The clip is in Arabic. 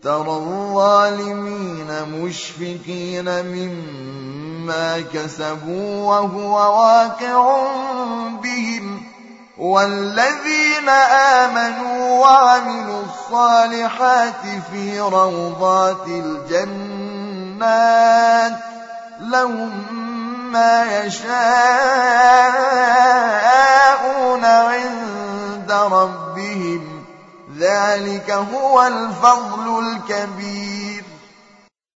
ترى الظالمين مشفقين مما كسبوا وهو واقع بهم والذين آمنوا وعملوا الصالحات في روضات الجنات لهم ما يشاءون عند ربهم ذلك هو الفضل الكبير.